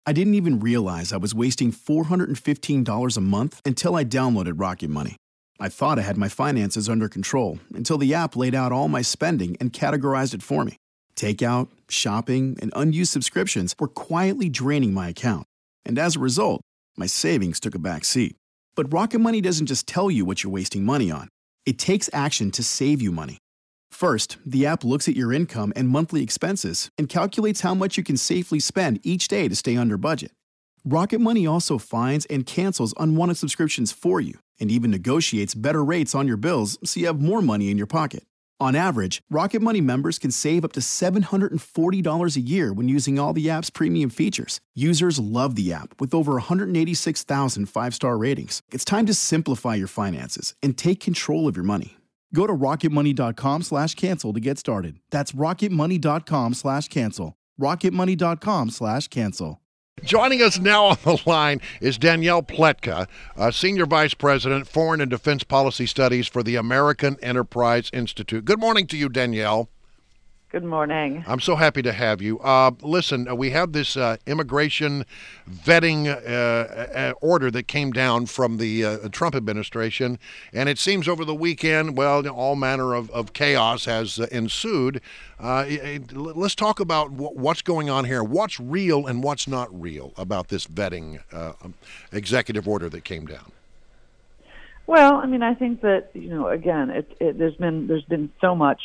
I didn't even realize I was wasting $415 a month until I downloaded Rocket Money. I thought I had my finances under control until the app laid out all my spending and categorized it for me. Takeout, shopping, and unused subscriptions were quietly draining my account. And as a result, my savings took a back seat. But Rocket Money doesn't just tell you what you're wasting money on. It takes action to save you money. First, the app looks at your income and monthly expenses and calculates how much you can safely spend each day to stay under budget. Rocket Money also finds and cancels unwanted subscriptions for you and even negotiates better rates on your bills so you have more money in your pocket. On average, Rocket Money members can save up to $740 a year when using all the app's premium features. Users love the app with over 186,000 five-star ratings. It's time to simplify your finances and take control of your money. Go to rocketmoney.com/cancel to get started. That's rocketmoney.com/cancel. rocketmoney.com/cancel. Joining us now on the line is Danielle Pletka, Senior Vice President, Foreign and Defense Policy Studies for the American Enterprise Institute. Good morning to you, Danielle. Good morning. I'm so happy to have you. Listen, we have this immigration vetting order that came down from the Trump administration, and it seems over the weekend, well, all manner of chaos has ensued. Let's talk about what's going on here. What's real and what's not real about this vetting executive order that came down? Well, I mean, I think that again, there's been so much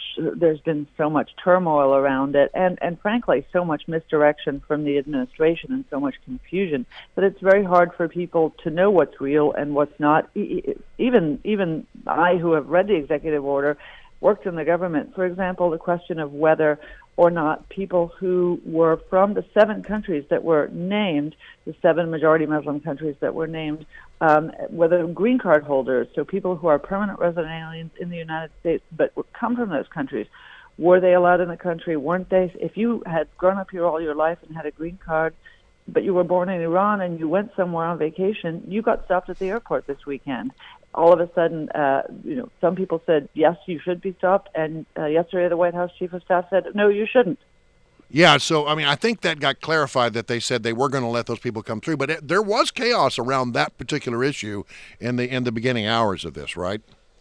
turmoil around it, and frankly, so much misdirection from the administration and so much confusion that it's very hard for people to know what's real and what's not. Even I, who have read the executive order, worked in the government. For example, the question of whether or not people who were from the 7 countries that were named, the 7 majority Muslim countries that were named, whether green card holders, so people who are permanent resident aliens in the United States but come from those countries, were they allowed in the country? Weren't they? If you had grown up here all your life and had a green card, but you were born in Iran and you went somewhere on vacation, you got stopped at the airport this weekend. All of a sudden, some people said, yes, you should be stopped, and yesterday the White House Chief of Staff said, no, you shouldn't. Yeah, so, I mean, I think that got clarified that they said they were going to let those people come through, but there was chaos around that particular issue in the beginning hours of this, right?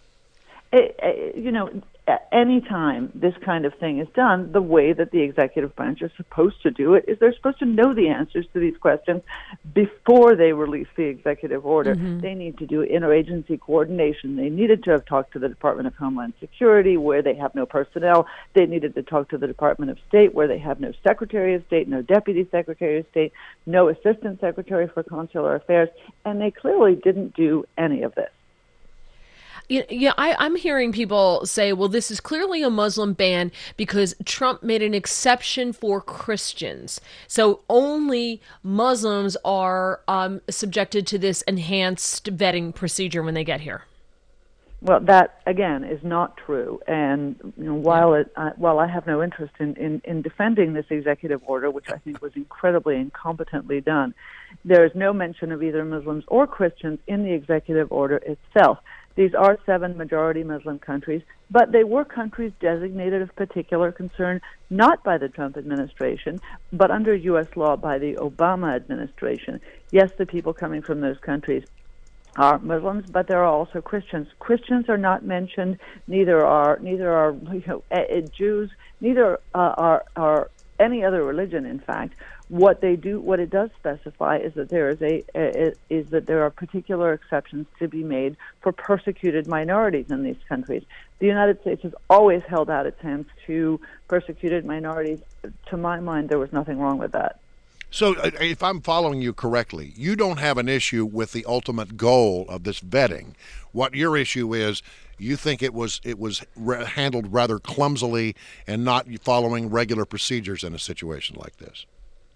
Any time this kind of thing is done, the way that the executive branch is supposed to do it is they're supposed to know the answers to these questions before they release the executive order. Mm-hmm. They need to do interagency coordination. They needed to have talked to the Department of Homeland Security, where they have no personnel. They needed to talk to the Department of State, where they have no Secretary of State, no Deputy Secretary of State, no Assistant Secretary for Consular Affairs, and they clearly didn't do any of this. Yeah, I'm hearing people say, well, this is clearly a Muslim ban because Trump made an exception for Christians. So only Muslims are subjected to this enhanced vetting procedure when they get here. Well, that, again, is not true. And while I have no interest in defending this executive order, which I think was incredibly incompetently done, there is no mention of either Muslims or Christians in the executive order itself. These are 7 majority Muslim countries, but they were countries designated of particular concern, not by the Trump administration, but under U.S. law by the Obama administration. Yes, the people coming from those countries are Muslims, but there are also Christians. Christians are not mentioned. Neither are Jews. Neither are any other religion. In fact, what it does specify is that there are particular exceptions to be made for persecuted minorities in these countries. The United States has always held out its hands to persecuted minorities. To my mind, there was nothing wrong with that. So if I'm following you correctly, you don't have an issue with the ultimate goal of this vetting. What your issue is, you think it was handled rather clumsily and not following regular procedures in a situation like this.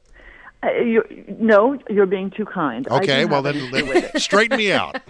You're being too kind. Okay, well then straighten me out.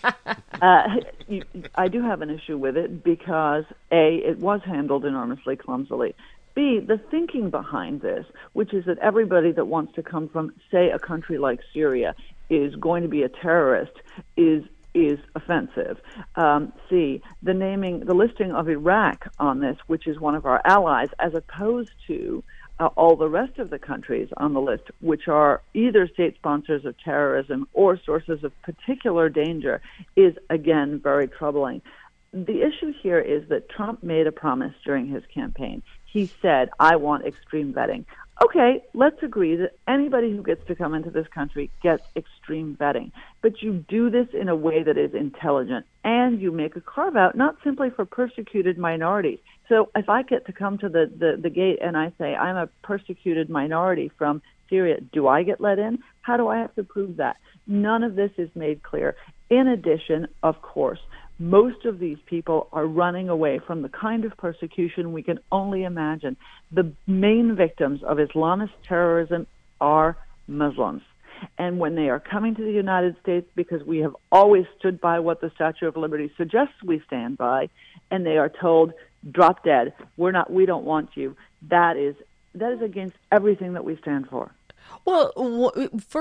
I do have an issue with it because A, it was handled enormously clumsily. B, the thinking behind this, which is that everybody that wants to come from, say, a country like Syria is going to be a terrorist, is offensive. C, the listing of Iraq on this, which is one of our allies, as opposed to all the rest of the countries on the list, which are either state sponsors of terrorism or sources of particular danger, is again very troubling. The issue here is that Trump made a promise during his campaign. He said, I want extreme vetting. Okay, let's agree that anybody who gets to come into this country gets extreme vetting. But you do this in a way that is intelligent, and you make a carve-out not simply for persecuted minorities. So if I get to come to the gate and I say, I'm a persecuted minority from Syria, do I get let in? How do I have to prove that? None of this is made clear. In addition, of course, most of these people are running away from the kind of persecution we can only imagine. The main victims of Islamist terrorism are Muslims. And when they are coming to the United States, because we have always stood by what the Statue of Liberty suggests we stand by, and they are told, drop dead, we don't want you, that is against everything that we stand for. Well,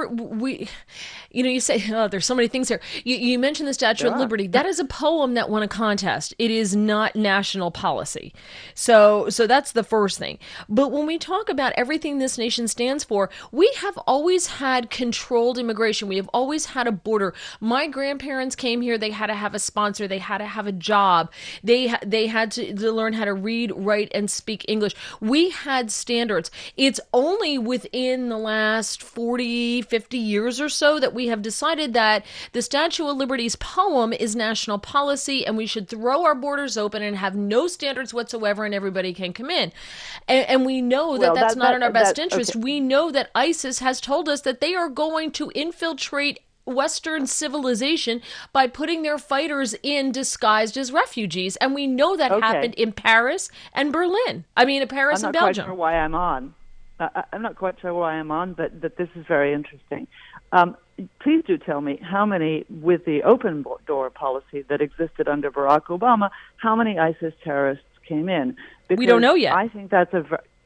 you say, oh, there's so many things here. You mentioned the Statue of Liberty. That is a poem that won a contest. It is not national policy. So that's the first thing. But when we talk about everything this nation stands for, we have always had controlled immigration. We have always had a border. My grandparents came here. They had to have a sponsor. They had to have a job. They had to learn how to read, write, and speak English. We had standards. It's only within the last 40, 50 years or so that we have decided that the Statue of Liberty's poem is national policy and we should throw our borders open and have no standards whatsoever and everybody can come in. And we know that that's not in our best interest. Okay. We know that ISIS has told us that they are going to infiltrate Western civilization by putting their fighters in disguised as refugees. And we know that happened in Paris and Berlin. Paris and Belgium. I'm not quite sure why I'm on. I'm not quite sure why I'm on, but this is very interesting. Please do tell me how many, with the open door policy that existed under Barack Obama, how many ISIS terrorists came in? Because we don't know yet. I think that's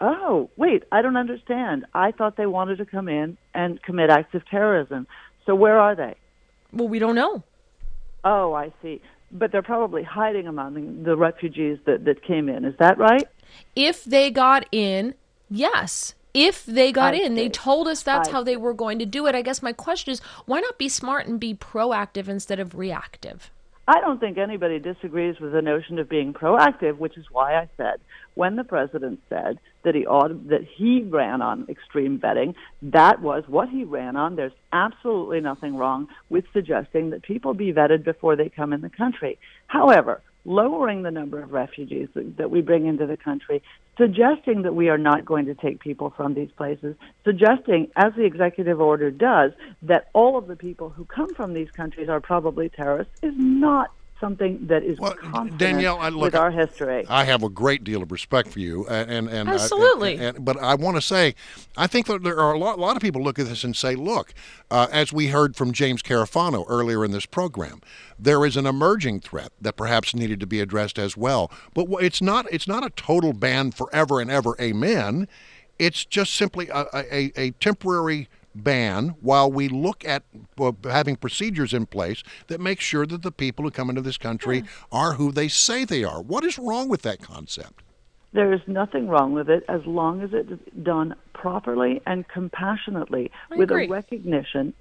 I don't understand. I thought they wanted to come in and commit acts of terrorism. So where are they? Well, we don't know. Oh, I see. But they're probably hiding among the refugees that came in. Is that right? If they got in, yes. If they got in, they told us that's how they were going to do it. I guess my question is, why not be smart and be proactive instead of reactive? I don't think anybody disagrees with the notion of being proactive, which is why I said when the president said that he ran on extreme vetting, that was what he ran on. There's absolutely nothing wrong with suggesting that people be vetted before they come in the country. However, lowering the number of refugees that we bring into the country, suggesting that we are not going to take people from these places, suggesting, as the executive order does, that all of the people who come from these countries are probably terrorists is not something that is consonant Danielle, with our history. I have a great deal of respect for you, and absolutely. But I want to say, I think that there are a lot of people look at this and say, look, as we heard from James Carafano earlier in this program, there is an emerging threat that perhaps needed to be addressed as well. But it's not a total ban forever and ever. Amen. It's just simply a temporary ban while we look at having procedures in place that make sure that the people who come into this country are who they say they are. What is wrong with that concept? There is nothing wrong with it as long as it's done properly and compassionately, with a recognition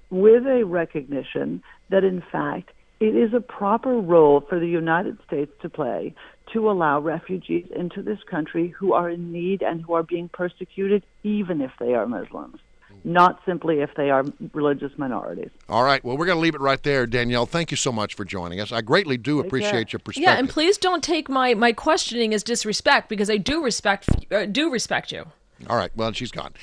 that in fact it is a proper role for the United States to play to allow refugees into this country who are in need and who are being persecuted, even if they are Muslims. Not simply if they are religious minorities. All right. Well, we're going to leave it right there, Danielle. Thank you so much for joining us. I greatly do appreciate your perspective. Yeah, and please don't take my questioning as disrespect, because I do respect you. All right. Well, she's gone.